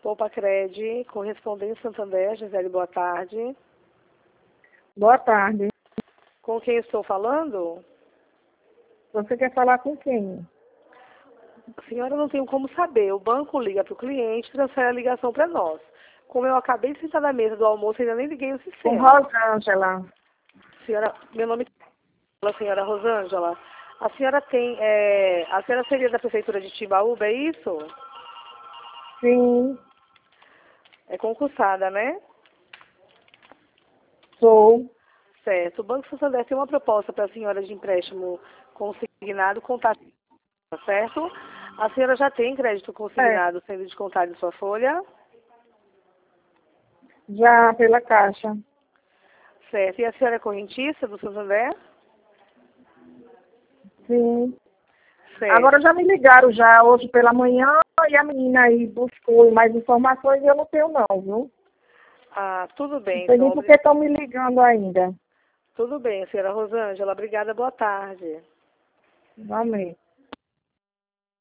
Poupa Cred, correspondente Santander, Gisele, boa tarde. Boa tarde. Com quem estou falando? Você quer falar com quem? A senhora não tem como saber. O banco liga para o cliente e transfere a ligação para nós. Como eu acabei de sentar na mesa do almoço, ainda nem liguei o Com sistema. Rosângela. Senhora, meu nome é senhora Rosângela. A senhora tem, a senhora seria da prefeitura de Timbaúba, é isso? Sim, É concursada, né? sou. Certo. O Banco Santander tem uma proposta para a senhora de empréstimo consignado com taxa, certo? A senhora já tem crédito consignado sendo descontado em sua folha? Já pela Caixa. Certo. E a senhora é correntista do Santander? Sim. Certo. Agora já me ligaram já hoje pela manhã e a menina aí buscou mais informações e eu não tenho não, viu? Ah, tudo bem, Não sei nem então. por que estão me ligando ainda. Tudo bem, senhora Rosângela. Obrigada, boa tarde. Amém.